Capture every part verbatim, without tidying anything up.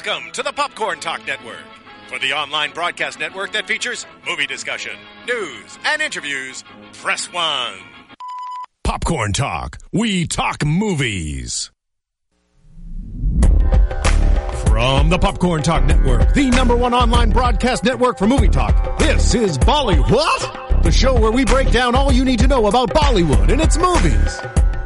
Welcome to the Popcorn Talk Network, for the online broadcast network that features movie discussion, news, and interviews. Press one. Popcorn Talk. We talk movies. From the Popcorn Talk Network, the number one online broadcast network for movie talk, this is Bollywood, the show where we break down all you need to know about Bollywood and its movies.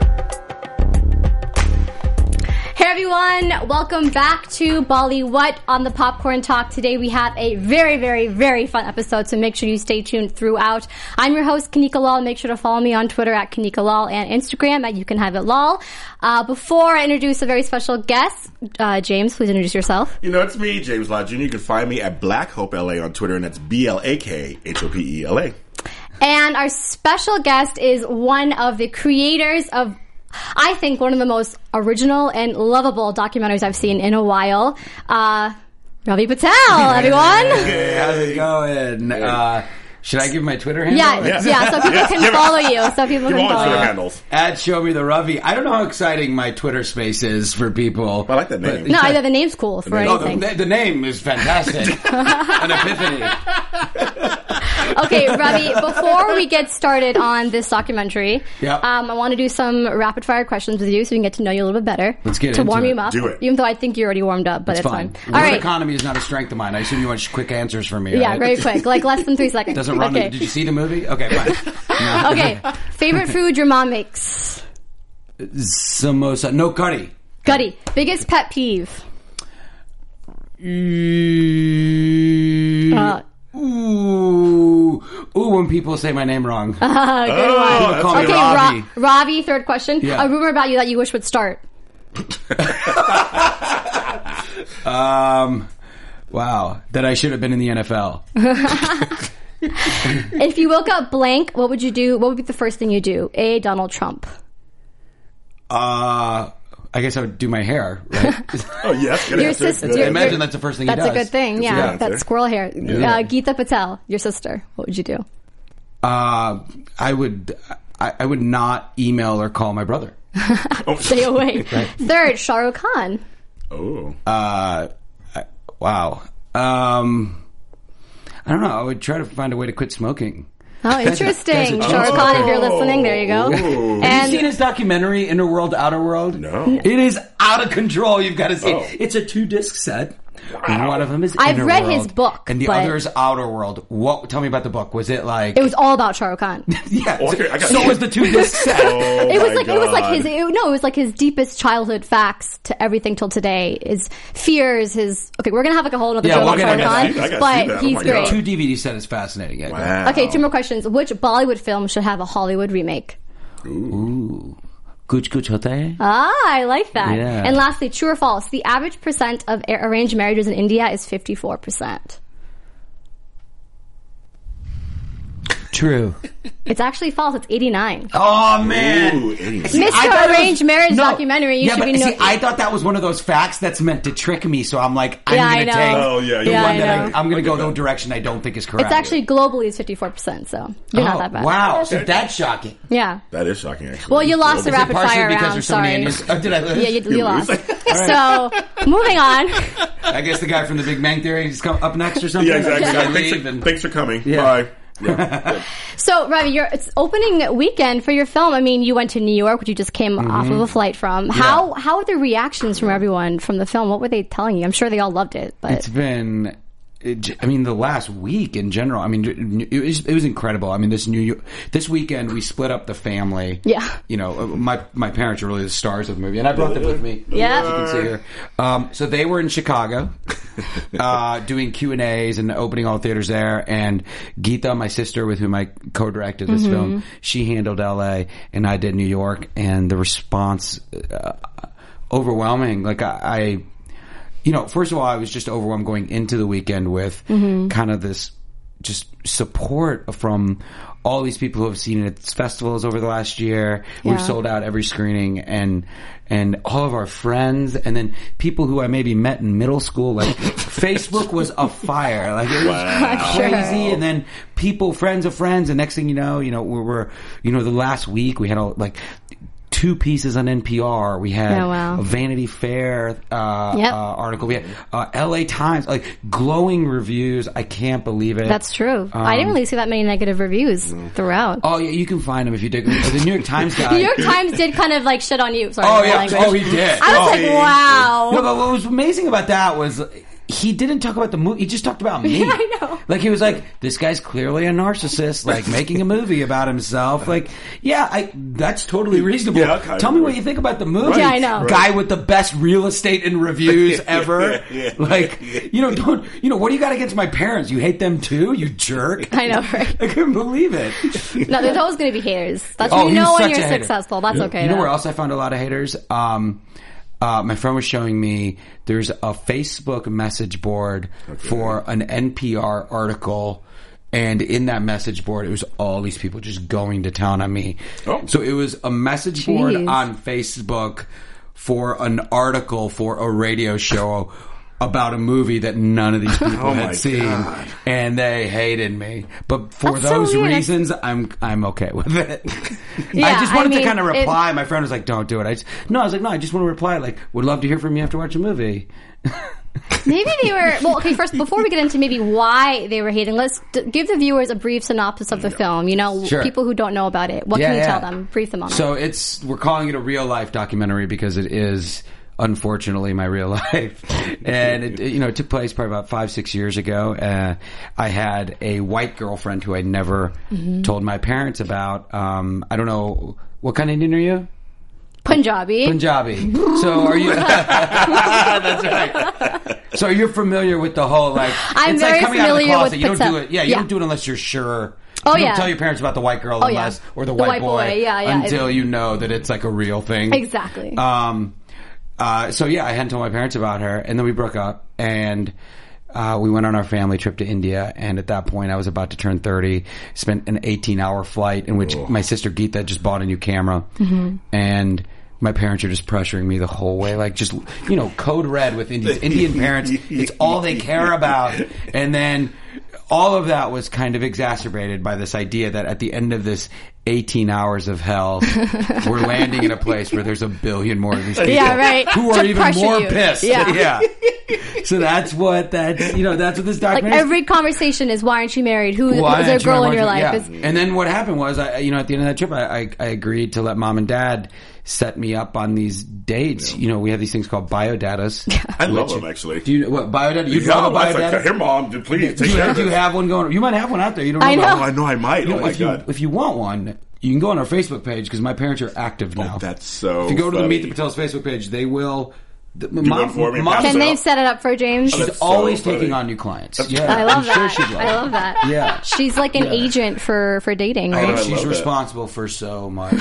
Hey everyone, welcome back to Bollywood on the Popcorn Talk. Today we have a very, very, very fun episode, so make sure you stay tuned throughout. I'm your host, Kanika Lal. Make sure to follow me on Twitter at Kanika Lal and Instagram at You Can Have It Lal. Uh, before I introduce a very special guest, uh, James, please introduce yourself. You know, it's me, James Lott Junior You can find me at Black Hope L A on Twitter, and that's B L A K H O P E L A. And our special guest is one of the creators of, I think, one of the most original and lovable documentaries I've seen in a while. Uh, Ravi Patel, everyone. Hey, how's it going? Uh, should I give my Twitter handle? Yeah, yeah, yeah, so people can follow you. So people Give can all follow Twitter you. handles. At Show Me the Ravi. I don't know how exciting my Twitter space is for people. I like that name. but- No, I, the name's cool for Oh, anything. the, the name is fantastic. An epiphany. Okay, Ravi, before we get started on this documentary, Yep. um, I want to do some rapid fire questions with you so we can get to know you a little bit better. Let's get To into warm it. you up. Do it. Even though I think you're already warmed up, but It's it's, fine. fine. Word All right. economy is not a strength of mine. I assume you want quick answers from me. Yeah, right? very quick. Like less than three seconds. Doesn't run. Okay. Did you see the movie? Okay, fine. No. Okay. Favorite food your mom makes? Samosa. No curry. Gutty. Biggest pet peeve? Uh, Ooh. Ooh, when people say my name wrong. uh, good Oh, one. that's Call me Okay, Ravi. Ra- Ravi, third question. Yeah. A rumor about you that you wish would start. Um, wow. That I should have been in the N F L. If you woke up blank, what would you do? What would be the first thing you do? A, Donald Trump. Uh, I guess I would do my hair, right? Oh, yes. Good Your answer. sister. Good I your- answer. imagine that's the first thing he That's does. a good thing. Yeah, good that answer. squirrel hair. Yeah. Uh, Geeta Patel, your sister. What would you do? Uh, I would, I, I would not email or call my brother. Oh. Stay away. Third, Shah Rukh Khan. Oh. Uh, I, wow. Um, I don't know. I would try to find a way to quit smoking. Oh, interesting. That's a- Shah Rukh Khan, if you're listening, there you go. Ooh. Have you seen And his documentary, Inner World, Outer World? No. It is out of control. You've got to see Oh. it. It's a two-disc set. One of them is I've Inner read World, his book, and the but- other is Outer World. What? Tell me about the book. Was it like? it was all about Shah Rukh Khan. yeah. Oh, okay, I got so you. was the two-disc set. Oh, It was my like it was like God. his it, no, it was like his deepest childhood facts to everything till today. His fears, his okay. We're gonna have like a whole other Yeah, show we'll about get Shah into Rukh that. Khan, I gotta see but that. Oh he's my great. God. Two D V D set is fascinating. Yeah, Wow. Okay, two more questions. Which Bollywood film should have a Hollywood remake? Ooh. Kuch kuch hota hai? Ah, I like that. Yeah. And lastly, true or false? The average percent of a- arranged marriages in India is fifty-four percent. True. It's actually false. It's eighty-nine. Oh man. Ooh, idiot. See, Mister I thought it was- Arranged Marriage documentary, you yeah, should but be see, know- I thought that was one of those facts that's meant to trick me. So I'm like, I'm Yeah, I gonna know. take Oh, yeah, the yeah, one I that know. I, I'm gonna go the direction I don't think is correct. It's actually globally is fifty-four percent, so you're not Oh, that bad. Wow, so that's shocking. Yeah. That is shocking, actually. Well, you lost the Is it rapid partially fire because round. there's so many Sorry. Indians? Oh, did I lose? Yeah, you, you You lost. lose. So, moving on. I guess the guy from The Big Bang Theory is come up next or something. Yeah, exactly. Should I Thanks, leave for, and- thanks for coming. Yeah. Bye. Yeah. So, Ravi, you're, it's opening weekend for your film. I mean, you went to New York, which you just came Mm-hmm. off of a flight from. How how were the reactions from everyone from the film? What were they telling you? I'm sure they all loved it. But It's been, it, I mean, the last week in general. I mean, it was, it was incredible. I mean, this New York, this weekend we split up the family. Yeah. You know, my my parents are really the stars of the movie, and I brought them with me. Yeah. as you can see here. Um, so they were in Chicago, uh, doing Q and A's and opening all the theaters there. And Geeta, my sister, with whom I co-directed this film, she handled L A, and I did New York. And the response, uh, overwhelming. Like I. I You know, first of all, I was just overwhelmed going into the weekend with kind of this just support from all these people who have seen it at festivals over the last year. We've Yeah. sold out every screening, and and all of our friends, and then people who I maybe met in middle school. Like Facebook was afire, like it was Wow. crazy. And then people, friends of friends, and next thing you know, you know, we were, you know, the last week we had all like two pieces on N P R. We had Oh, wow. a Vanity Fair uh, Yep. uh, article. We had uh, L A Times, like glowing reviews. I can't believe it. That's true. I didn't really see that many negative reviews throughout. Oh, yeah, you can find them if you dig. The New York Times guy. The New York Times did kind of like shit on you. Sorry, Oh my yeah. language. Oh, he did. I was oh. like, wow. No, but what was amazing about that was he didn't talk about the movie. He just talked about me. I know. Like he was like, this guy's clearly a narcissist, like making a movie about himself. Like, yeah, I that's totally reasonable. Yeah, kind Tell of. me what you think about the movie. Yeah, I know. Guy with the best real estate and reviews ever. Yeah, yeah, like, you know, don't you know what do you got against my parents? You hate them too, you jerk. I know, right? I couldn't believe it. No, there's always going to be haters. That's Oh, when you he know was when such you're a hater. successful. That's okay. You know though. where else I found a lot of haters? Um, uh, my friend was showing me there's a Facebook message board for an N P R article. And in that message board, it was all these people just going to town on me. Oh. So it was a message board Jeez. on Facebook for an article for a radio show about a movie that none of these people Oh had my seen, God. and they hated me. But for That's so those weird. reasons, I'm I'm okay with it. Yeah, I just wanted I mean, to kind of it- reply. My friend was like, "Don't do it." I just, no, I was like, "No, I just want to reply. Like, would love to hear from you after watching the movie." Maybe they were, well, okay, first, before we get into maybe why they were hating, let's d- give the viewers a brief synopsis of the film. You know, Sure. people who don't know about it. What Yeah, can you yeah. tell them? Brief them on it. So it's we're calling it a real life documentary because it is unfortunately my real life, and it, you know it took place probably about five six years ago. Uh, I had a white girlfriend who I never Mm-hmm. told my parents about. Um, I don't know what kind of Indian are you? Punjabi. Punjabi. So are you? That's right. So you're familiar with the whole like? I'm it's very like coming out of the familiar closet. with You don't Patel. do it. Yeah, you Yeah. don't do it unless you're sure. Oh, you yeah. don't tell your parents about the white girl Oh, yeah. unless or the, The white, white boy. Yeah, yeah. Until you know that it's like a real thing. Exactly. Um. Uh. So yeah, I hadn't told my parents about her, and then we broke up, and. Uh, we went on our family trip to India, and at that point I was about to turn thirty, spent an eighteen hour flight in which my sister Geeta just bought a new camera, Mm-hmm. and my parents are just pressuring me the whole way, like just, you know, code red with Indian, Indian parents. It's all they care about. And then all of that was kind of exacerbated by this idea that at the end of this eighteen hours of hell, we're landing in a place where there's a billion more of these people Yeah, right. who To are even pressure more you. pissed. Yeah. yeah. So that's what that's you know that's what this like documentary. every conversation is, why aren't you married? Who Why is there a aren't you girl my in your boyfriend? life? Yeah. Is- And then what happened was, I you know at the end of that trip, I, I, I agreed to let mom and dad set me up on these dates. You know, we have these things called biodatas. I love them, actually. Do you what biodata? You Yeah, have a I was like, biodata? here, Mom, do- please Do take you, care have, of do you this. have one going? You might have one out there. You don't know. I know. about Oh, I know I might. You know, Oh, my if you, God. if you want one, you can go on our Facebook page because my parents are active now. Oh, that's so If you go to the funny. Meet the Patels Facebook page, they will. The, one for me, pass Can it they up. set it up for James? She's That's so always funny. taking on new clients. Yeah, I love I'm that. Sure she'd love I it. love that. Yeah. She's like an Yeah. agent for, for dating, Oh, right? I she's love that. responsible for so much.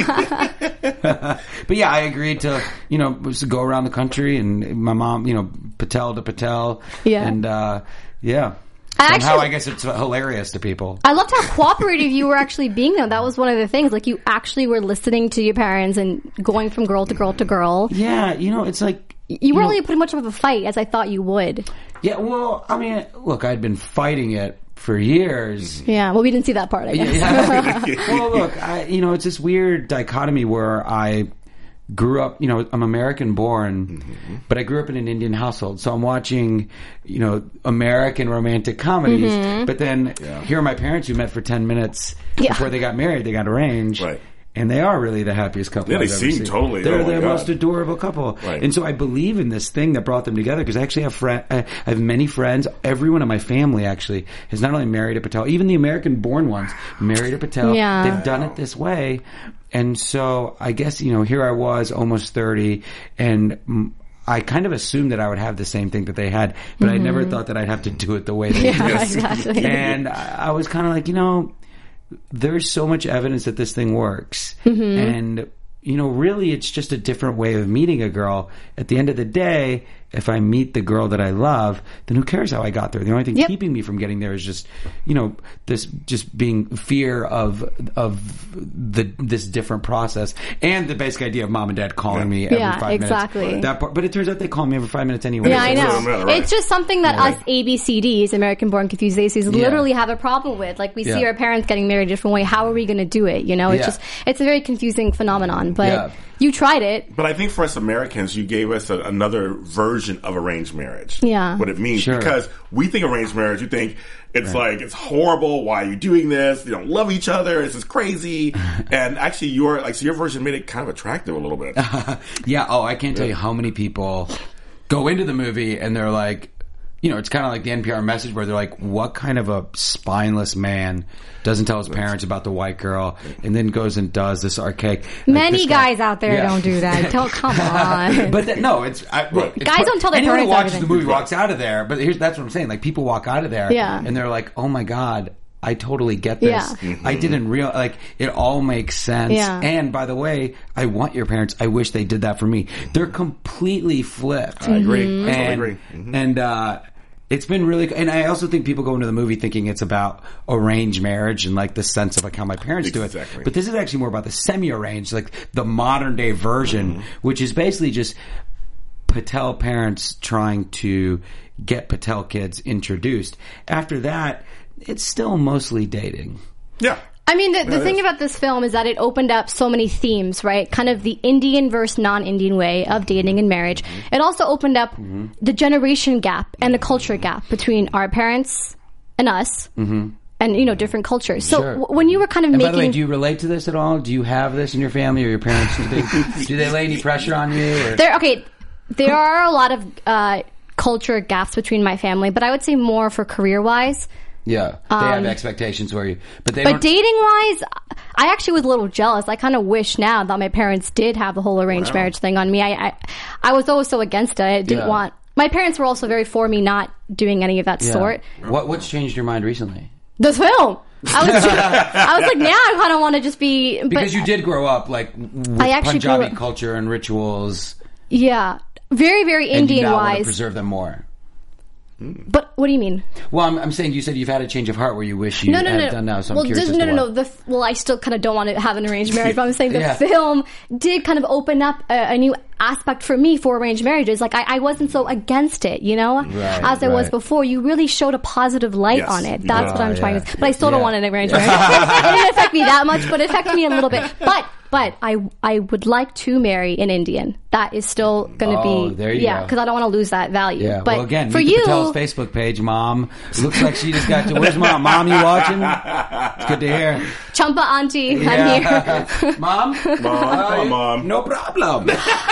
But yeah, I agreed to, you know, was to go around the country and my mom, you know, Patel to Patel. Yeah. And, uh, yeah. I Somehow actually- I guess it's hilarious to people. I loved how cooperative you were actually being, though. That was one of the things. Like, you actually were listening to your parents and going from girl to girl to girl. Yeah, you know, it's like. You weren't know- really putting much of a fight as I thought you would. Yeah, well, I mean, look, I'd been fighting it for years. Yeah, well, we didn't see that part, I guess. Yeah. Well, look, I, you know, it's this weird dichotomy where I grew up, you know, I'm American born, Mm-hmm. but I grew up in an Indian household. So I'm watching, you know, American romantic comedies. Mm-hmm. But then here are my parents who met for ten minutes Yeah. before they got married. They got arranged. Right. And they are really the happiest couple Yeah, they I've ever seem seen. totally- They're oh my the God. most adorable couple. Right. And so I believe in this thing that brought them together because I actually have friend, I have many friends. Everyone in my family actually has not only married a Patel, even the American-born ones married a Patel. Yeah. They've done it this way. And so I guess, you know, here I was almost thirty and mm, I kind of assumed that I would have the same thing that they had, but I never thought that I'd have to do it the way they Mm-hmm. Yeah, did. exactly. And I I was kind of like, you know, there's so much evidence that this thing works. And, you know, really it's just a different way of meeting a girl. At the end of the day, if I meet the girl that I love, then who cares how I got there? The only thing Yep. keeping me from getting there is just, you know, this just being fear of of the this different process and the basic idea of mom and dad calling me every Yeah, five exactly. minutes. That part, but it turns out they call me every five minutes anyway. Yeah, I It doesn't know. matter, right? It's just something that Yeah. us A B C Ds, American Born Confused Daisies, literally have a problem with. Like, we see Yeah. our parents getting married a different way. How are we going to do it? You know, it's Yeah. just, it's a very confusing phenomenon. But Yeah. you tried it. But I think for us Americans, you gave us a, another version of arranged marriage. Yeah. What it means. Sure. Because we think arranged marriage, you think it's like, it's horrible. Why are you doing this? You don't love each other. This is crazy. And actually, your like so your version made it kind of attractive a little bit. Yeah. Oh, I can't tell you how many people go into the movie and they're like, you know, it's kind of like the N P R message where they're like, what kind of a spineless man doesn't tell his parents about the white girl and then goes and does this archaic. like, Many this guy- guys out there Yeah. don't do that. Don't, come on. But that, no, it's I, look, it's Guys what- don't tell their anyone who parents watches everything. the movie walks out of there. But here's that's what I'm saying. Like people walk out of there, Yeah. and they're like, "Oh my god, I totally get this. Yeah. I didn't real like it. All makes sense." Yeah. And by the way, I want your parents. I wish they did that for me. They're completely flipped. I agree. Mm-hmm. I totally And agree. Mhm. and uh, it's been really. And I also think people go into the movie thinking it's about arranged marriage and like the sense of like how my parents do it. Exactly. But this is actually more about the semi-arranged, like the modern day version, which is basically just Patel parents trying to get Patel kids introduced. After that, it's still mostly dating. Yeah. I mean, the, the it thing is. about this film is that it opened up so many themes, right? Kind of the Indian versus non-Indian way of dating and marriage. Mm-hmm. It also opened up the generation gap and the culture gap between our parents and us. Mm-hmm. And, you know, different cultures. So Sure. w- when you were kind of And making... by the way, do you relate to this at all? Do you have this in your family or your parents? Do they, do they lay any pressure on you? Or? There, okay, there are a lot of uh, culture gaps between my family, but I would say more for career-wise. Yeah, they have expectations where you, but they But don't. dating-wise, I actually was a little jealous. I kind of wish now that my parents did have the whole arranged Wow. marriage thing on me. I, I, I was always so against it. I didn't Yeah. want... My parents were also very for me not doing any of that Yeah. sort. What what's changed your mind recently? This film. I was, I was like, now I kind of want to just be... But, Because you did grow up like with I actually grew Punjabi up- culture and rituals, Yeah. Very, very and you now want to Indian-wise. preserve them more. But what do you mean? Well, I'm, I'm saying you said you've had a change of heart where you wish you No, no, had no. done now. So I'm well, curious just, as no, to no, no. what. The, f- well, I still kind of don't want to have an arranged marriage, but I'm saying the Yeah. film did kind of open up a, a new aspect for me for arranged marriages. Like, I, I wasn't so against it, you know, as I was right. before. You really showed a positive light Yes. on it. That's Yeah. what I'm Oh, trying yeah. to say. But I still don't Yeah. want an arranged marriage. It didn't affect me that much, but it affected me a little bit. But But I I would like to marry an Indian. That is still going to Oh, be there you yeah, go. because I don't want to lose that value. Yeah. But well, again, for meet you, the Patel's Facebook page, Mom. Looks like she just got to. Where's Mom? Mom, you watching? It's good to hear. Champa Auntie, I'm here. Yeah. Mom? Mom, Uh, mom. No problem.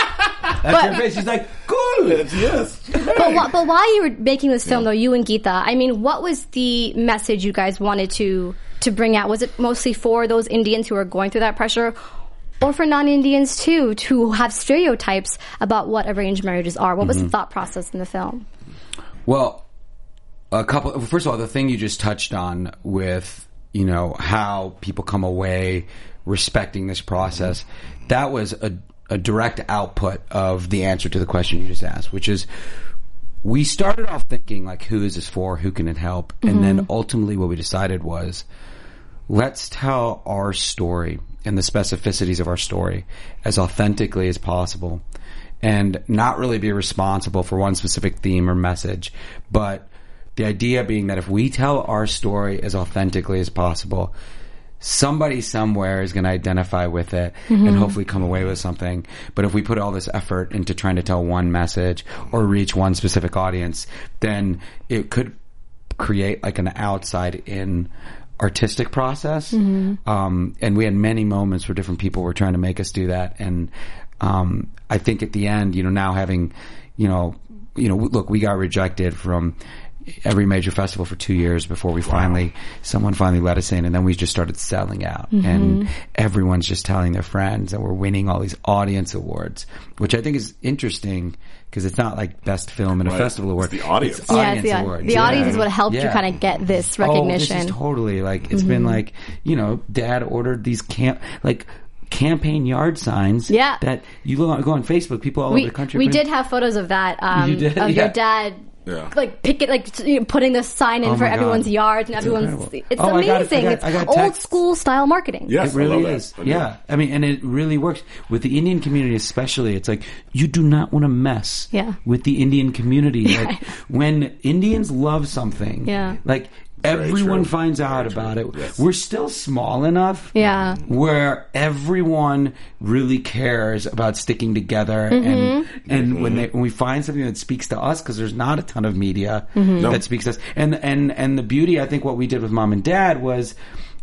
That's her face. She's like, cool. Yes. But, wh- but while you were making this film, though, you and Geeta, I mean, what was the message you guys wanted to to bring out? Was it mostly for those Indians who are going through that pressure, or for non-Indians too, who have stereotypes about what arranged marriages are? What was Mm-hmm. the thought process in the film? Well, a couple. First of all, the thing you just touched on with, you know, how people come away respecting this process, that was a, a direct output of the answer to the question you just asked, which is, we started off thinking, like, who is this for? Who can it help? And then ultimately what we decided was, let's tell our story and the specificities of our story as authentically as possible, and not really be responsible for one specific theme or message, but the idea being that if we tell our story as authentically as possible, somebody somewhere is going to identify with it and hopefully come away with something. But if we put all this effort into trying to tell one message or reach one specific audience, then it could create like an outside in artistic process. Um, and we had many moments where different people were trying to make us do that. And um, I think at the end, you know, now having, you know, you know, look, we got rejected from every major festival for two years before we finally, someone finally let us in, and then we just started selling out. And everyone's just telling their friends, and we're winning all these audience awards, which I think is interesting because it's not like best film in a Right. festival award. It's the audience. It's Yes, audience yeah. awards. The Yeah. audience is what helped you Yeah. kind of get this Oh, recognition. this is totally like it's been like, you know, Dad ordered these camp like campaign yard signs. Yeah. That you go on, go on Facebook, people all we, over the country. We putting- did have photos of that. Um, You did? Of Yeah. your dad. Yeah. Like pick it, like you know, putting the sign in Oh for my God. everyone's yard and everyone's. incredible. It's Oh, I got it. amazing. I got- it's I got old texts. school style marketing. Yes, It really I love is. that. I do. Yeah. I mean, and it really works. With the Indian community especially, it's like, you do not want to mess Yeah. with the Indian community. Like, when Indians love something, Yeah. like, Very everyone true. finds out Very about true. it. Yes. We're still small enough Yeah. where everyone really cares about sticking together, Mm-hmm. and and when they when we find something that speaks to us, because there's not a ton of media Mm-hmm. that speaks to us, and and and the beauty, I think, what we did with Mom and Dad was,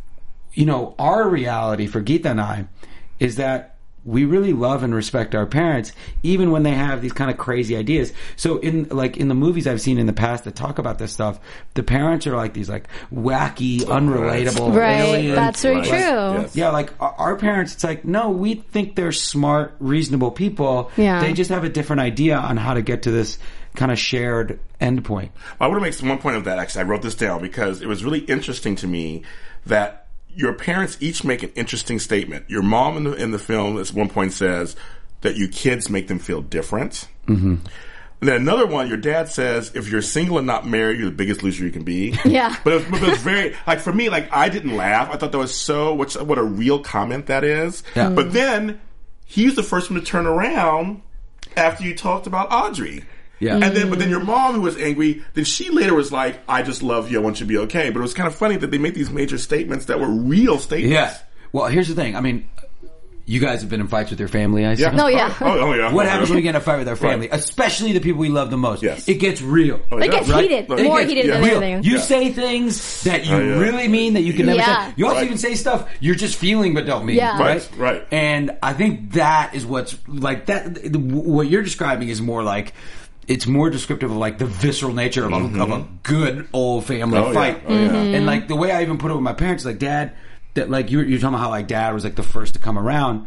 you know, our reality for Geeta and I is that we really love and respect our parents, even when they have these kind of crazy ideas. So in like in the movies I've seen in the past that talk about this stuff, the parents are like these like wacky, unrelatable Right. aliens. That's very Right. true. Yes. Yeah, like our our parents, it's like, no, we think they're smart, reasonable people. Yeah. They just have a different idea on how to get to this kind of shared endpoint. I want to make some one point of that. Actually, I wrote this down because it was really interesting to me that your parents each make an interesting statement. Your mom in the in the film at one point says that you kids make them feel different. Mm-hmm. And then another one, your dad says, if you're single and not married, you're the biggest loser you can be. Yeah. But it was, but it was very, like for me, like I didn't laugh. I thought that was so, what, what a real comment that is. Yeah. But then he was the first one to turn around after you talked about Audrey. Yeah. And then, but then your mom, who was angry, then she later was like, I just love you, I want you to be okay. But it was kind of funny that they made these major statements that were real statements. Yeah. Well, here's the thing. I mean, you guys have been in fights with your family, I Yeah. assume. No, yeah. Oh, oh, yeah. What Oh, happens yeah. when we get in a fight with our family? Right. Especially the people we love the most. Yes. It gets real. Oh, It yeah. gets Right. heated. Right. More It gets heated than real. anything. You Yeah. say things that you Oh, yeah. really mean that you can never Yeah. say. You also Right. even say stuff you're just feeling but don't mean. Yeah. Right? Right, right. And I think that is what's like that. the- What you're describing is more like, it's more descriptive of like the visceral nature of, a, of a good old family Oh, yeah. fight. Oh, yeah. And like the way I even put it with my parents, like dad, that like you you're talking about how like dad was like the first to come around.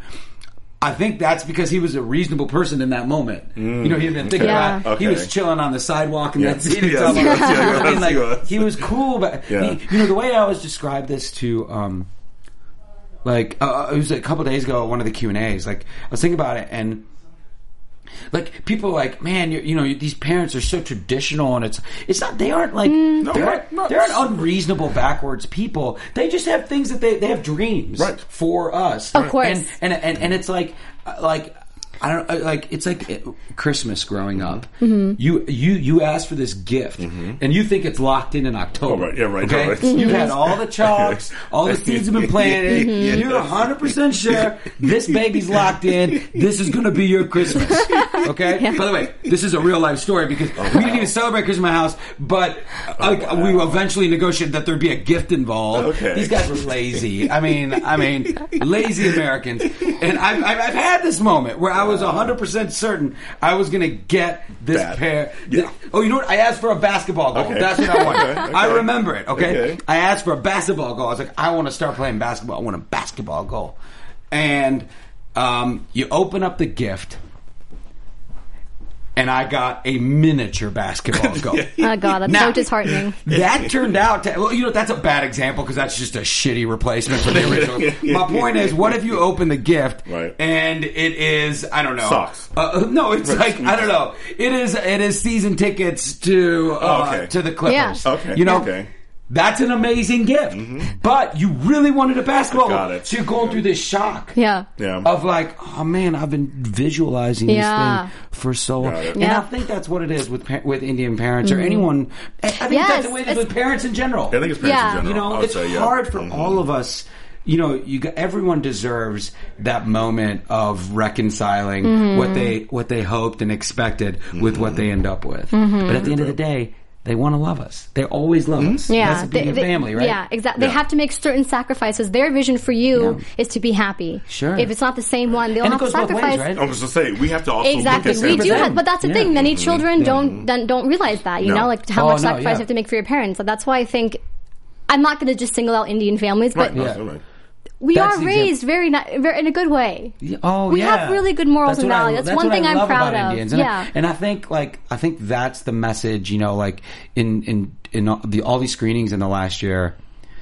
I think that's because he was a reasonable person in that moment. You know, he didn't think Yeah. about. He Okay. was chilling on the sidewalk and Yes. that's it. Yes, yes, yes, I mean, like, yes. he was cool, but Yeah. he, you know, the way I always describe this to, um, like, uh, it was a couple days ago at one of the Q and A's. Like, I was thinking about it, and like people are like, man, you're, you know, these parents are so traditional, and it's it's not. They aren't like No, they right, aren't, right. they aren't unreasonable backwards people. They just have things that they they have dreams Right. for us, Of course. and and and, and it's like uh, like. I don't uh, like. It's like uh, Christmas growing up. Mm-hmm. You you you ask for this gift, and you think it's locked in in October. Oh, right. Yeah, right, Okay, right. you've had all the chalks, all the seeds have been planted. Yes. You're a hundred percent sure this baby's locked in. This is going to be your Christmas. Okay. By the way, this is a real life story because we didn't even celebrate Christmas in my house, but like wow. we eventually negotiated that there'd be a gift involved. Okay. These guys were lazy. I mean, I mean, lazy Americans. And I've, I've, I've had this moment where I was a hundred percent certain I was going to get this Bad. pair. Yeah. Oh, you know what? I asked for a basketball goal. Okay. That's what I wanted. Okay, okay. I remember it. Okay? Okay. I asked for a basketball goal. I was like, I want to start playing basketball. I want a basketball goal. And um, you open up the gift, and I got a miniature basketball goal. Oh god, that's Now- so disheartening. That turned out to, well, you know, that's a bad example because that's just a shitty replacement for the original. My point is, what if you open the gift Right. and it is, I don't know. Socks. Uh, no, it's Right. like, I don't know. It is, it is season tickets to, uh, Oh, okay. to the Clippers. Yeah. Okay. You know, Okay. that's an amazing gift. But you really wanted a basketball. Got goal. it. So you're going through this shock. Yeah. Yeah. Of like, oh man, I've been visualizing Yeah. this thing for so long, Got it. and Yeah. I think that's what it is with pa- with Indian parents or anyone. I I think Yes, that's the way it is it's- with parents in general. I think it's parents Yeah. in You general. know, I would it's say, yeah. hard for Mhm. all of us. You know, you got, everyone deserves that moment of reconciling Mm-hmm. what they what they hoped and expected with what they end up with. Mm-hmm. But at the end of the day, they want to love us. They always love us. Yeah, That's the beauty of family, right? Yeah, exactly. They Yeah. have to make certain sacrifices. Their vision for you Yeah. is to be happy. Sure. If it's not the same one, they'll And it have to goes both sacrifice. ways, right? I was just say we have to also Exactly, look at we them. do, them. have, but that's the Yeah. thing. Many children Yeah. don't don't don't realize that. You No. know, like how Oh, much no, sacrifice yeah. you have to make for your parents. So that's why I think I'm not going to just single out Indian families, but Right. Yeah. Absolutely. we That's are the raised very, ni- very in a good way. Yeah, Oh, We yeah. have really good morals That's and what I- values. That's that's one what thing I I'm love proud about of. Indians. And I- Yeah. and I think like I think that's the message. You know, like in in in all, the, all these screenings in the last year,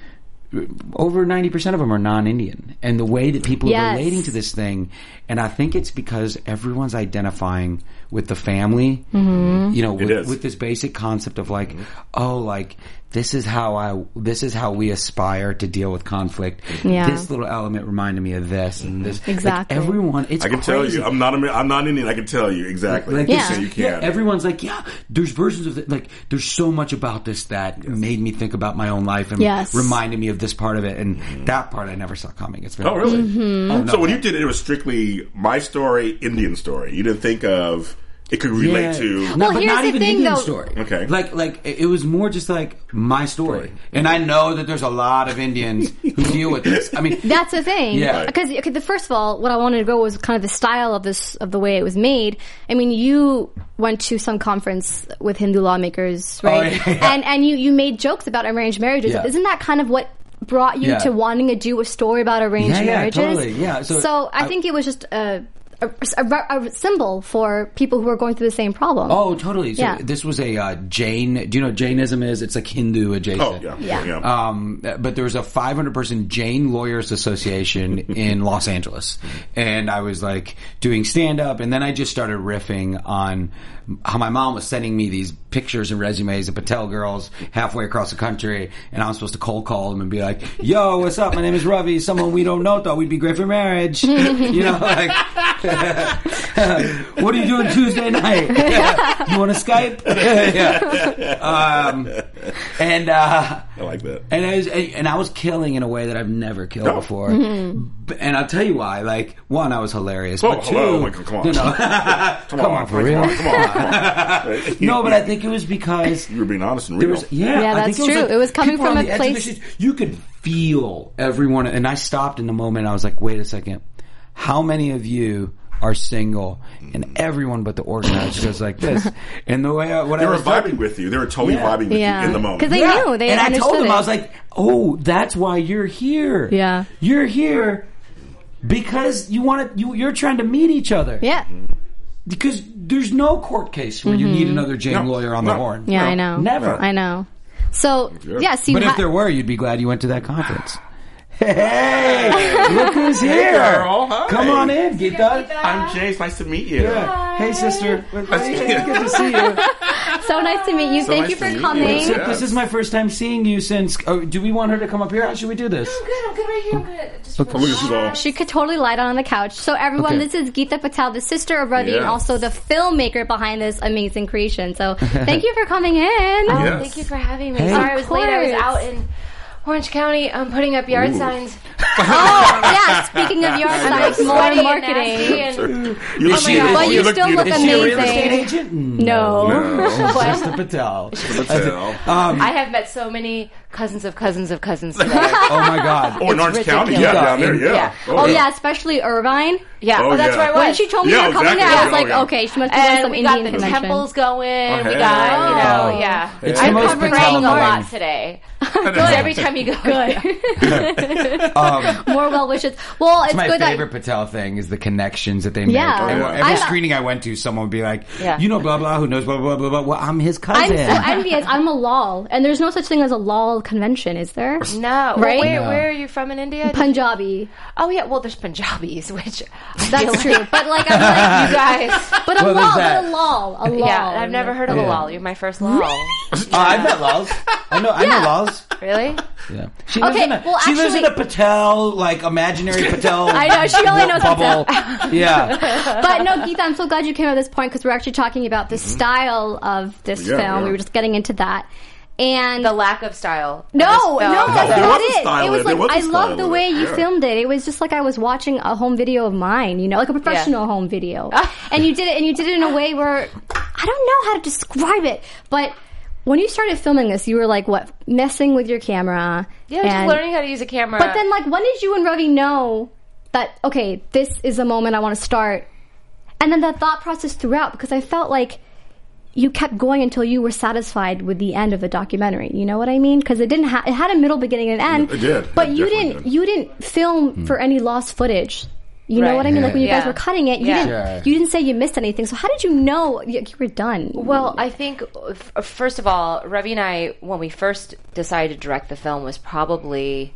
over ninety percent of them are non-Indian. And the way that people Yes. are relating to this thing, and I think it's because everyone's identifying with the family, Mm-hmm. you know, with, is. with this basic concept of like, oh, like, this is how I, this is how we aspire to deal with conflict. Yeah. This little element reminded me of this and this. Exactly. Like, everyone, it's I can crazy. tell you, I'm not. A, I'm not Indian. I can tell you exactly. Like, Yeah. So you yeah, can. everyone's like, yeah, there's versions of it. Like, there's so much about this that made me think about my own life and Yes. reminded me of this part of it. And that part I never saw coming. It's been Oh, really? Mm-hmm. Oh, no. So when you did it, it was strictly my story, Indian story. You didn't think of it could relate Yeah. to. No, Well, but here's not the even thing, Indian though. story. Okay. Like, like it it was more just like my story. And I know that there's a lot of Indians who deal with this. I mean, That's the thing. Yeah. Because okay, the first of all, what I wanted to go was kind of the style of this of the way it was made. I mean, you went to some conference with Hindu lawmakers, right? Oh, yeah. And and you you made jokes about arranged marriages. Yeah. Isn't that kind of what brought you Yeah. to wanting to do a story about arranged Yeah, yeah, marriages? totally. Yeah, so So, I, I- think it was just a. A, a, a symbol for people who are going through the same problem. oh, totally. So Yeah. this was a uh, Jain. Do you know what Jainism is? It's like Hindu adjacent. Oh yeah, Yeah. yeah. Um, but there was a five hundred person Jain Lawyers Association in Los Angeles. And I was like doing stand up and then I just started riffing on how my mom was sending me these pictures and resumes of Patel girls halfway across the country and I was supposed to cold call them and be like, yo, what's up? My name is Ravi. Someone we don't know thought we'd be great for marriage. You know, like, what are you doing Tuesday night? You want to Skype? yeah. Um, and, uh, I like that. and I was, and I was killing in a way that I've never killed No. before. Mm-hmm. B- And I'll tell you why. Like, one, I was hilarious. Oh, but two, hello. Like, come on. you know, Come, on, for real. Come on. no, but I think it was because you were being honest and there real. was, yeah, Yeah, I that's think it was true. like It was coming people from on a the edge of their place- seats. You could feel everyone, and I stopped in the moment. I was like, wait a second, how many of you are single? And everyone but the organizer goes like this. And the way I, what They I were was vibing with you. They were totally Yeah. vibing with Yeah. you in the moment. Because they Yeah. knew. They and I understood told them, it. I was like, oh, that's why you're here. Yeah. You're here because you want to, you, you're trying to meet each other. Yeah. Because there's no court case where you need another Jain No. lawyer on the No. horn. Yeah, No. I know. Never. I know. So, yeah, so you But ha- if there were, you'd be glad you went to that conference. Hey, look who's here. girl. Hi. Come on in, Geeta. I'm Jace. Nice to meet you. Yeah. Hey, sister. Nice to Hey, meet you. good to see you. so nice to meet you. So Thank nice you to for meet you. coming. Yeah. This is my first time seeing you since. Oh, do we want her to come up here? How should we do this? I'm good. I'm good right here. I'm good. Just Look at this all. She could totally lie down on the couch. So everyone, Okay. this is Geeta Patel, the sister of Ravi, and Yes. also the filmmaker behind this amazing creation. So thank you for coming in. Oh, Yes. thank you for having me. Hey. Sorry I Of was late. I was course. out in Orange County um, putting up yard Ooh. signs. Oh, yeah. Speaking of yard signs, more Sweaty and marketing. nasty and- You look, she- beautiful. but you look still look beautiful. Is she a real amazing. estate agent? No. No. Sister Patel. Patel. Um, I have met so many cousins of cousins of cousins today. oh my God. Oh, in Orange County? Yeah, ridiculous. down there, yeah. Yeah. Oh, yeah, especially Irvine. Yeah, Oh, oh, that's yeah. where I was. When she told me Yeah, you were coming exactly. there, I was Yeah, like, oh, yeah. okay, she must be going to And some we Indian got the convention. temples going. Oh, we hey. got, you know, Oh. yeah. It's I'm the most praying Patel a lot thing. today. Good every time you go. Good. Um, More well wishes. Well, it's my good favorite that. Patel thing is the connections that they make. Yeah. And Oh, yeah. Every I'm- screening I went to, someone would be like, Yeah. you know, blah, blah, who knows, blah, blah, blah, blah. Well, I'm his cousin. I'm so envious. I'm a lol, and there's no such thing as a lol convention, is there? No. Well, Right? where, No. where are you from in India? Punjabi. Oh, yeah. Well, there's Punjabis, which I feel That's like true. But like, I'm like, you guys. but a Well, lol, there's that. but a lol, a lol. Yeah, I've never heard of Yeah. a lol. You're my first lol. Oh, I've met Lals. I know, I Yeah. know Lals. Really? Yeah. She lives, Okay, in, a, well, she lives in actually- a Patel, like, imaginary Patel. I know, she only knows bubble. Patel. Yeah. But no, Geeta, I'm so glad you came at this point because we're actually talking about the style of this Yeah, film. yeah. We were just getting into that. And The lack of style. of no, this no, film. that's There not was a it. style It in was it. There like was a I style love the in way it. you Yeah. filmed it. It was just like I was watching a home video of mine, you know, like a professional home video. And you did it, and you did it in a way where I don't know how to describe it, but. When you started filming this, you were like, what, messing with your camera? Yeah, just and- learning how to use a camera. But then, like, when did you and Ravi know that, okay, this is the moment I want to start? And then the thought process throughout, because I felt like you kept going until you were satisfied with the end of the documentary. You know what I mean? Because it didn't have, it had a middle, beginning, and end. It did. But It you definitely didn't, did. you didn't film for any lost footage. You know Right. what I mean? Like when you Yeah. guys were cutting it, you Yeah. didn't Sure. you didn't say you missed anything. So how did you know you, you were done? Well, I think f- first of all, Ravi and I, when we first decided to direct the film, was probably,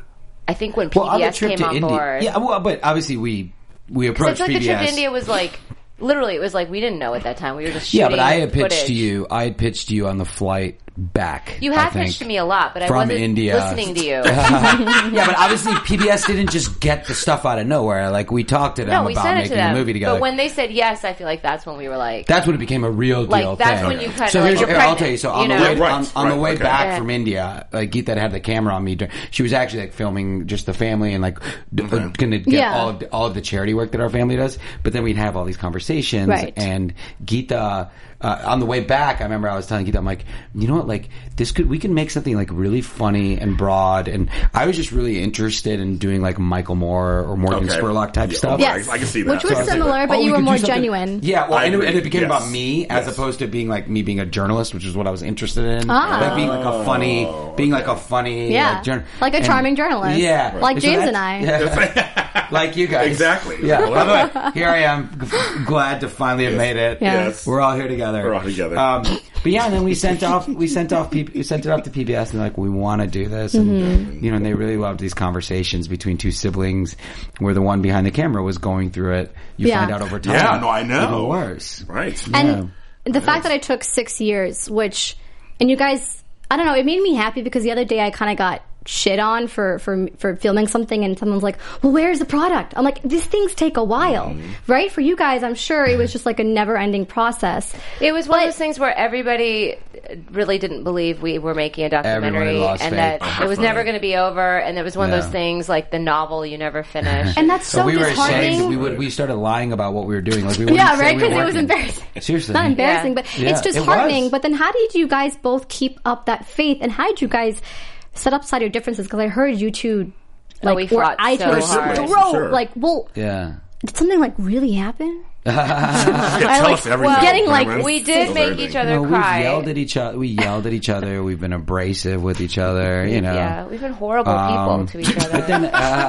I think when P Well, on B the S trip came to on India, board. yeah. Well, but obviously we we So I approached feel like P the B S. trip to India was like, literally, it was like we didn't know at that time. We were just Yeah, shooting but I had pitched footage. to you. I had pitched to you on the flight back. You I had think, pitched to me a lot, but I from wasn't India. listening to you. Yeah, but obviously P B S didn't just get the stuff out of nowhere. Like we talked to them No, we about sent it making to them. a movie together. But when they said yes, I feel like that's when we were like, That's when it became a real Like, deal that's thing. when you kinda, so like, here's, you're here, I'll pregnant, tell you. So you on the know? way Yeah, right, on, on the right, way okay. back Yeah. from India, like Geeta had the camera on me. dur- She was actually like filming just the family and like d- uh, going to get Yeah. all of the, all of the charity work that our family does. But then we'd have all these conversations, Right. and Geeta. Uh, on the way back, I remember I was telling Geeta, I'm like, you know what, like this could we can make something like really funny and broad, and I was just really interested in doing like Michael Moore or Morgan Okay. Spurlock type Yeah, stuff. okay. Yes. I, I can see that. Which was So I was like, similar, but Oh, you we were could more do something- genuine. Yeah, well, I and it, agree. and it became Yes. about me as Yes. opposed to being like me being a journalist, which is what I was interested in. Ah. Like being like a funny, being like a funny, Yeah. like, journal- Like a and- charming journalist. Yeah, Like So James that's- and I. yeah. Like you guys, Exactly. Yeah. By the way, here I am, g- glad to finally have made it. Yeah. Yes. We're all here together. We're all together. Um, but yeah, and then we sent off, we sent off, P- we sent it off to P B S, and they're like, we want to do this, and Mm-hmm. you know, and they really loved these conversations between two siblings, where the one behind the camera was going through it. You Yeah. find out over time. Yeah, no, I know. Even worse. Right. And the fact that I took six years, which, and you guys, I don't know, it made me happy because the other day I kind of got shit on for, for for filming something, and someone's like, well, where's the product? I'm like, these things take a while, right? For you guys, I'm sure it was just like a never-ending process. it was one But- of those things where everybody really didn't believe we were making a documentary, Everybody lost and faith. that it was never going to be over, and it was one of Yeah. those things like the novel you never finish. And that's so we were disheartening. ashamed. We would we started lying about what we were doing. Like we wouldn't Yeah, say right? we Because were it was working. embarrassing. Seriously, Not embarrassing, Yeah. but Yeah, it's it disheartening. was. But then how did you guys both keep up that faith? And how did you guys set up aside your differences? Because I heard you two, like, Oh, we or fought I so took hard. throw, Sure. like, well, Yeah. did something like really happen? Yeah, I tell like- us everything. getting, like, Cameron. we did Tell us make everything. each other No, we've cry. yelled at each other. We yelled at each other. We've been abrasive with each other. You know. Yeah, we've been horrible Um, people to each other. But then,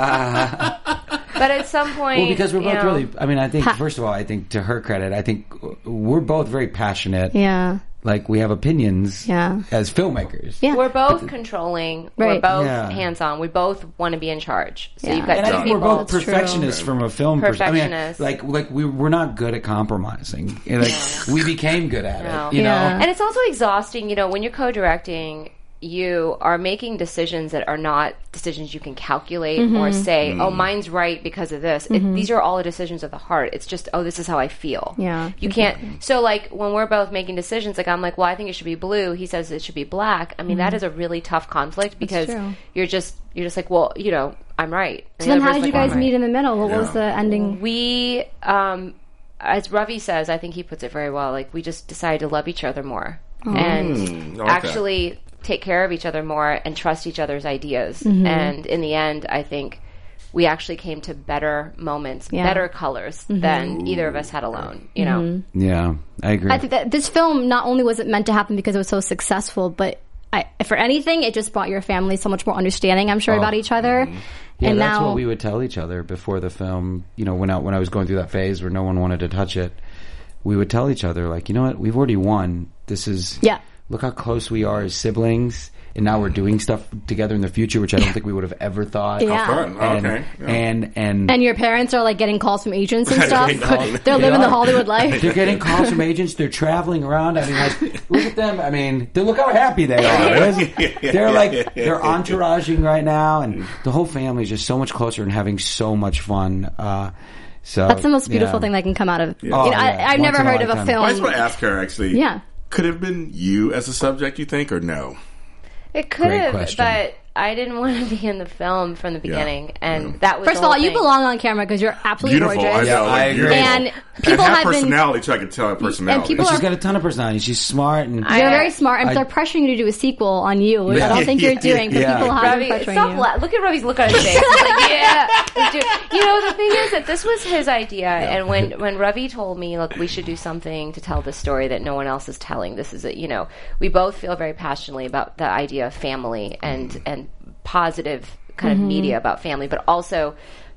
uh, but at some point, well, because we're you both know, really. I mean, I think Pa- first of all, I think to her credit, I think we're both very passionate. Yeah. Like we have opinions. Yeah. As filmmakers. Yeah. We're both controlling. We're Right. both Yeah. hands-on. We both want to be in charge. So Yeah. you've got And I two think people. we're both That's true. perfectionists from a film perspective. I mean, Perfectionists. like, like we we're not good at compromising. Like we became good at No. it. You Yeah. know. And it's also exhausting, you know, when you're co-directing, you are making decisions that are not decisions you can calculate Mm-hmm. or say, oh, mine's right because of this. It, these are all the decisions of the heart. It's just, oh, this is how I feel. Yeah, You can't. So, like, when we're both making decisions, like, I'm like, well, I think it should be blue. He says it should be black. I mean, that is a really tough conflict because true. you're just, you're just like, well, you know, I'm right. And So the then other how did person's you like, well, guys I'm meet right. in the middle? What was Yeah. the ending? We, um, as Ravi says, I think he puts it very well. Like we just decided to love each other more and Mm, I like that. actually take care of each other more and trust each other's ideas. Mm-hmm. And in the end, I think we actually came to better moments, Yeah. better colors than either of us had alone. You know, Yeah, I agree. I think that this film not only was it meant to happen because it was so successful, but I, for anything, it just brought your family so much more understanding, I'm sure, about each other. Yeah, and that's now, what we would tell each other before the film. You know, when I, when I was going through that phase where no one wanted to touch it, we would tell each other, like, you know what, we've already won. This is, Yeah. look how close we are as siblings. And now we're doing stuff together in the future, which I don't think we would have ever thought. Yeah. Fun. Oh, And, okay. Yeah. and and and your parents are like getting calls from agents and stuff. Getting calls. They're living Yeah. the Hollywood life. they're getting calls from agents. They're traveling around. I mean, like, look at them. I mean, they look how happy they are. They're like they're entouraging right now, and the whole family is just so much closer and having so much fun. Uh, so That's the most beautiful yeah. thing that can come out of. You know, Oh, I, yeah. I've Once never in a heard of a lifetime. film. I just want to ask her, actually. Yeah. Could it have been you as a subject, you think, or no? it could Great have, question. but I didn't want to be in the film from the beginning, and that was First the of all, whole you thing. belong on camera because you're absolutely Beautiful. I gorgeous. know. I Like, agree. beautiful. And people have have been- personality, too. I can tell her personality. people She's are- got a ton of personality. She's smart and You're very smart, and I- they're pressuring you to do a sequel on you, which I don't think you're doing, but Yeah. people have Ravi, been pressuring stop you. la- look at Ravi's look on his face. He's like, yeah. let's do it. You know, the thing is that this was his idea, and when, when Ravi told me, look, we should do something to tell this story that no one else is telling, this is, a, you know, we both feel very passionately about the idea of family and, and positive kind of media about family, but also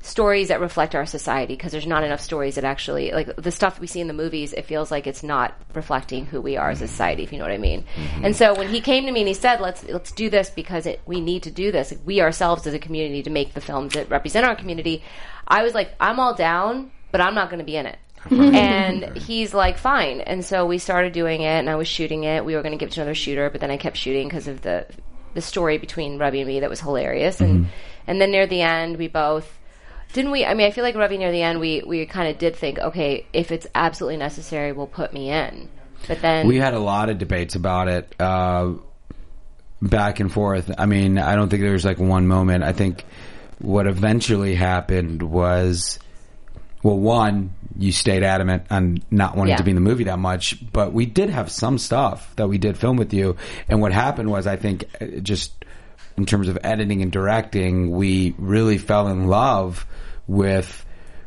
stories that reflect our society, because there's not enough stories that actually, like the stuff we see in the movies, it feels like it's not reflecting who we are as a society, if you know what I mean. Mm-hmm. And so when he came to me and he said, let's let's do this because it, we need to do this, we ourselves as a community, to make the films that represent our community, I was like, I'm all down, but I'm not going to be in it. And he's like, fine. And so we started doing it, and I was shooting it. We were going to give it to another shooter, but then I kept shooting because of the the story between Ravi and me that was hilarious. And mm-hmm. and then near the end, we both didn't we? I mean, I feel like Ravi near the end, we we kind of did think, okay, if it's absolutely necessary, we'll put me in. But then we had a lot of debates about it, uh, back and forth. I mean, I don't think there was like one moment. I think what eventually happened was, well, one, you stayed adamant on not wanting yeah. to be in the movie that much, but we did have some stuff that we did film with you. And what happened was, I think, just in terms of editing and directing, we really fell in love with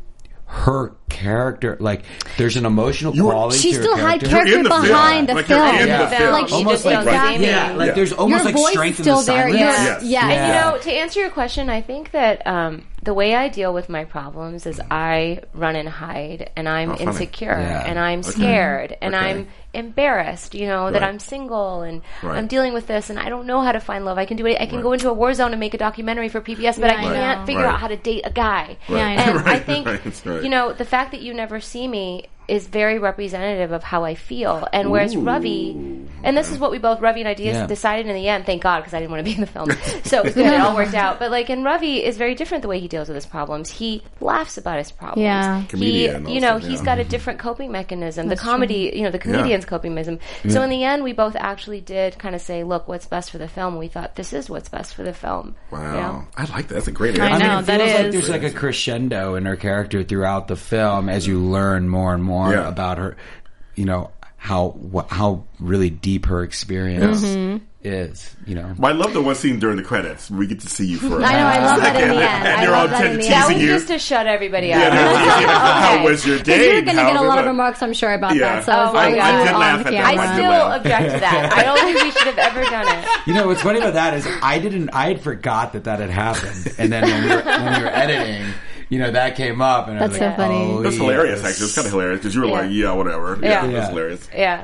her character. Like, there's an emotional You're, quality she to her still had character. character the behind film. the Like, film. you're in Yeah. the film. Like, Almost you like, just like don't yeah, see like me. there's almost Your like voice strength is in the still there. silence. Yes. Yes. Yeah. And Yeah. you know, to answer your question, I think that um, the way I deal with my problems is I run and hide, and I'm Oh, funny. insecure, Yeah. and I'm Okay. scared, and Okay. I'm embarrassed, you know, that Right. I'm single, and Right. I'm dealing with this, and I don't know how to find love. I can do it. I can Right. go into a war zone and make a documentary for P B S, but Yeah, I I can't know. figure Right. out how to date a guy. Yeah, I know. And I Right, think, right, that's right. you know, the fact that you never see me is very representative of how I feel. And whereas Ooh. Ravi, and this is what we both, Ravi and I, de- Yeah. decided in the end, thank God, because I didn't want to be in the film. So it was good, it all worked out. But like, and Ravi is very different the way he deals with his problems. He laughs about his problems. Yeah. He, Comedian you know, also, he's yeah. got a different coping mechanism. That's the comedy, you know, the comedian's coping mechanism. Yeah. So in the end, we both actually did kind of say, look, what's best for the film? We thought, this is what's best for the film. Wow. You know? I like that. That's a great I answer. I mean, know, it that feels like is- there's like a crescendo in her character throughout the film as you learn more and more Yeah. about her, you know, how wh- how really deep her experience is, you know. Well, I love the one scene during the credits. We get to see you for a I know, I love that in the second, end. and I they're love all that in te- the teasing end. That was you. just to shut everybody up. Yeah, they're all teasing you. How Okay. was your day? You're going to How get a was lot of it? remarks, I'm sure, about Yeah. that. So Oh it's my always God. I you did on laugh at that camera. one. I did still laugh. object to that. I don't think we should have ever done it. You know, what's funny about that is I didn't, I had forgot that that had happened. And then when we were, when we were editing, you know, that came up. And I was That's like, so funny. oh, That's yes. hilarious, actually. It's kind of hilarious because you were Yeah. like, yeah, whatever. Yeah. Yeah, Yeah. that's hilarious. Yeah.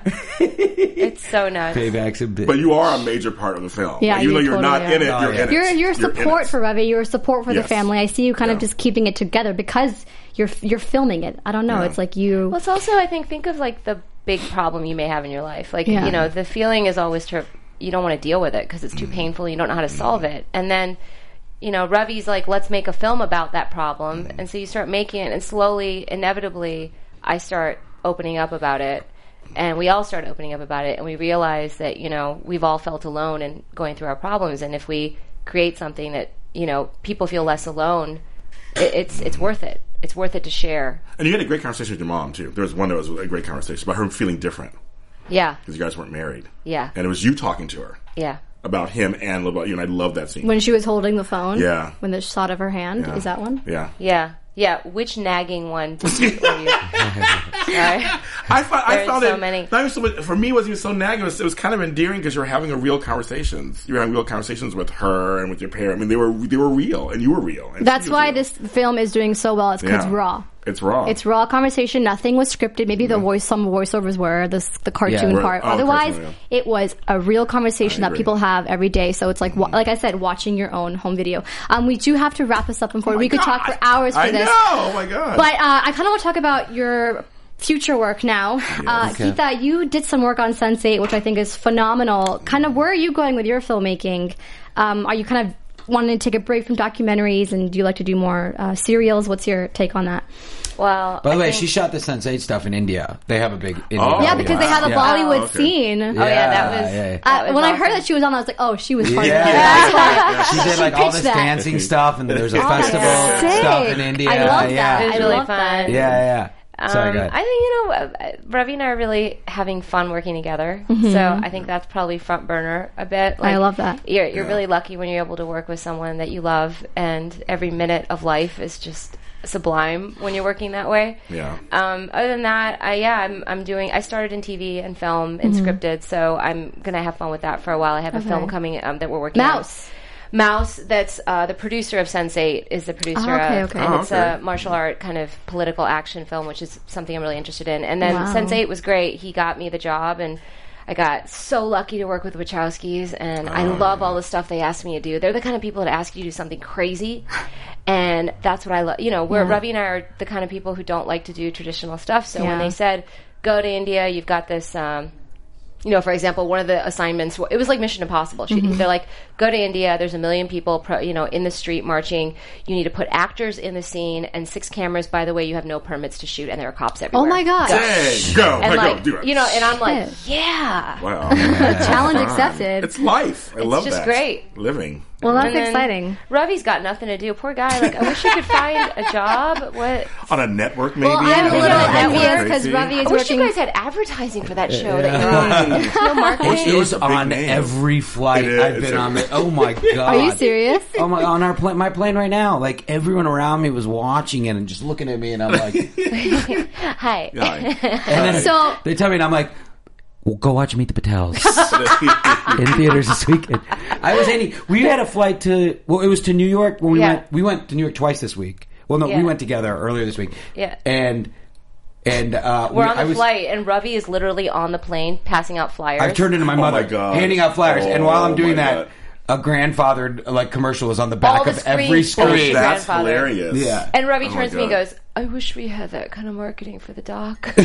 It's so nuts. Payback's a bit. But you are a major part of the film. Yeah, Like, even you though you're totally not are. in it, Oh, you're yeah. in it. You're, you're in support it. for Ravi. You're support for Yes. the family. I see you kind Yeah. of just keeping it together because you're you're filming it. I don't know. Yeah. It's like you. Well, it's also, I think, think of like the big problem you may have in your life. Like, Yeah. you know, the feeling is always to, you don't want to deal with it because it's too painful. You don't know how to solve it. And then, you know, Ravi's like, let's make a film about that problem. And so you start making it, and slowly, inevitably, I start opening up about it. And we all start opening up about it. And we realize that, you know, we've all felt alone in going through our problems. And if we create something that, you know, people feel less alone, it, it's it's worth it. It's worth it to share. And you had a great conversation with your mom, too. There was one that was a great conversation about her feeling different Yeah. because you guys weren't married. Yeah. And it was you talking to her Yeah. about him and about you, and I love that scene. when she was holding the phone. Yeah. When the shot of her hand. Yeah. Is that one? Yeah. Yeah, yeah. Which nagging one did you? Were you Sorry. I found, I There's found so it, many. not even so much, for me, it wasn't even so nagging. It was, it was kind of endearing because you were having a real conversations. You were having real conversations with her and with your parent. I mean, they were they were real, and you were real. And That's she was why real. this film is doing so well. It's because Yeah. it's raw. It's raw. It's raw conversation. Nothing was scripted. Maybe the voice, some voiceovers were the the cartoon Yeah. Right. part. Oh, Otherwise, cartoon, it was a real conversation I that agree. people have every day. So it's like, wa- like I said, watching your own home video. Um, we do have to wrap this up. Before Oh my we could talk God. for hours for I this. know. Oh my god. But uh, I kind of want to talk about your future work now. Uh, Okay. Geeta, you did some work on Sense eight, which I think is phenomenal. Kind of where are you going with your filmmaking? Um, are you kind of wanting to take a break from documentaries, and do you like to do more uh, serials? What's your take on that? Well, By the I way, think- she shot the Sense eight stuff in India. They have a big Indian Oh, Yeah, audience. because they have a Yeah. Bollywood Oh, okay. scene. Oh yeah, that was. Yeah, yeah. Uh, that was when I heard awesome. that she was on, I was like, "Oh, she was part Yeah. of it." Yeah. That's why. She did like all pitched this that. dancing stuff, and there's a Oh, festival that's sick. stuff in India. I love yeah. that. It was I really love fun. that. Yeah, yeah. Sorry, Um, go ahead. I think, you know, uh, Ravi and I are really having fun working together. So I think that's probably front burner a bit. I love that. You're, you're really lucky when you're able to work with someone that you love, and every minute of life is just sublime when you're working that way. Yeah. Um, other than that, I, yeah, I'm, I'm doing, I started in T V and film and scripted, so I'm going to have fun with that for a while. I have a Okay. film coming um, that we're working on. Mouse. Mouse, that's uh, the producer of Sense eight, is the producer Oh, okay, of, okay. and Oh, it's okay. a martial art kind of political action film, which is something I'm really interested in. And then Wow. Sense eight was great. He got me the job, and I got so lucky to work with the Wachowskis, and I love all the stuff they asked me to do. They're the kind of people that ask you to do something crazy, and that's what I love. You know, we're, Yeah. Ravi and I are the kind of people who don't like to do traditional stuff, so Yeah. when they said, go to India, you've got this... Um, you know, for example, one of the assignments, it was like Mission Impossible. She, Mm-hmm. They're like, go to India, there's a million people, pro, you know, in the street marching. You need to put actors in the scene and six cameras. By the way, you have no permits to shoot, and there are cops everywhere. Oh my god. Dang, go, And hey, like, go, do it. you know, and I'm like, Shit. yeah. Wow. Challenge Fun. accepted. It's life. I love just that. great. Living. Well, that's And then exciting. Ravi's got nothing to do. Poor guy. Like, I wish he could find a job. What? On a network, maybe. Well, I'm a Is little that envious because crazy? Ravi I is wish working. you guys had advertising for that show that you're on. There's no marketing. It is a big on name. every flight It is. I've been on. The, oh my god! Are you serious? Oh my! On our plane, my plane right now. Like everyone around me was watching it and just looking at me, and I'm like, and Hi. Yeah. then So- they tell me, and I'm like, well, go watch Meet the Patels in theaters this weekend. I was Andy. We had a flight to. Well, it was to New York when we Yeah. went. We went to New York twice this week. Well, no, Yeah. we went together earlier this week. Yeah. and and uh, We're we, on the I was, flight, and Ravi is literally on the plane passing out flyers. I've turned into my Oh mother, my God. handing out flyers, and while I'm Oh doing my that, God. a grandfathered like commercial is on the back All the of every screens. screen. Bullshit. That's grandfather. hilarious. Yeah. And Ravi Oh my turns to me and God. goes, I wish we had that kind of marketing for the doc.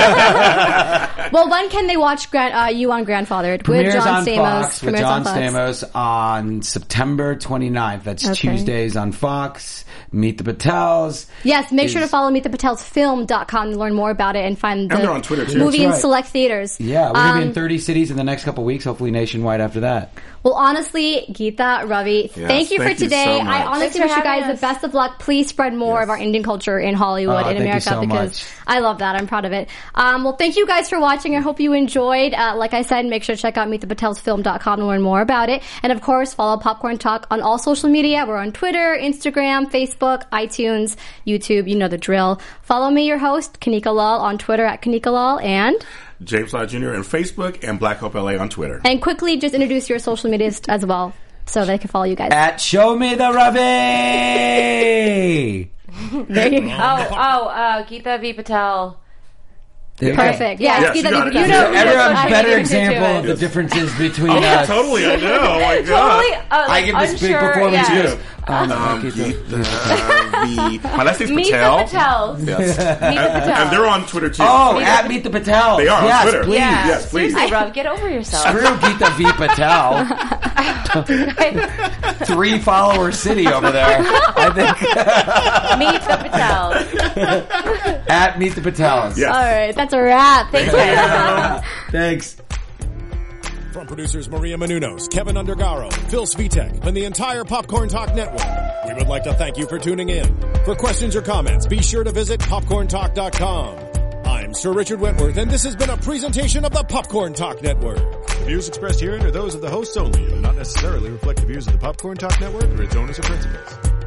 Well, when can they watch Grand, uh, you on Grandfathered with Premieres John on Stamos? Fox with Premieres John on Fox. Stamos on September twenty-ninth. That's Okay. Tuesdays on Fox. Meet the Patels. Yes, make sure to is- follow meet the patels film dot com to learn more about it and find the they're on Twitter, too. movie That's in right. select theaters. Yeah, we're gonna be Um, in thirty cities in the next couple weeks. Hopefully nationwide after that. Well, honestly, Geeta, Ravi, Yes, thank you for thank you today. so much. I honestly Thanks for wish you guys having the us. best of luck. Please spread more Yes. of our Indian culture in Hollywood, Oh, in thank you America, so because much. I love that. I'm proud of it. Um, well, thank you guys for watching. I hope you enjoyed. Uh, like I said, make sure to check out meet the patels film dot com to learn more about it. And of course, follow Popcorn Talk on all social media. We're on Twitter, Instagram, Facebook, iTunes, YouTube. You know the drill. Follow me, your host, Kanika Lal, on Twitter at Kanika Lal, and James Lott Junior on Facebook and Black Hope L A on Twitter. and quickly just introduce your social medias as well, so they can follow you guys. At Show Me the Ravi. There you go. oh, oh, uh, Geeta V. Patel. Perfect. Yeah, Yes, Geeta you got Deepika. it. You You know, got it. Everyone's I better didn't example do it. of the differences between Oh, us. totally, I know. Oh my God. Totally. Uh, I like, give this big unsure, performance. yeah. He goes, um, Um, Geeta- the, the, my last name's Meet Patel. the Patels. Yes. Meet the And, Patels. and they're on Twitter too. Oh, at Meet the Patels. They are on yes, Twitter. Please. Yeah. Yes, please. Seriously, Rob, get over yourself. Screw Geeta V. Patel. Three follower city over there. I Meet the Patels. think at Meet the Patels. Yes. all right, that's a wrap. Thanks, guys. Thanks. From producers Maria Menounos, Kevin Undergaro, Phil Svitek, and the entire Popcorn Talk Network, we would like to thank you for tuning in. For questions or comments, be sure to visit popcorn talk dot com. I'm Sir Richard Wentworth, and this has been a presentation of the Popcorn Talk Network. The views expressed herein are those of the hosts only and do not necessarily reflect the views of the Popcorn Talk Network or its owners or principals.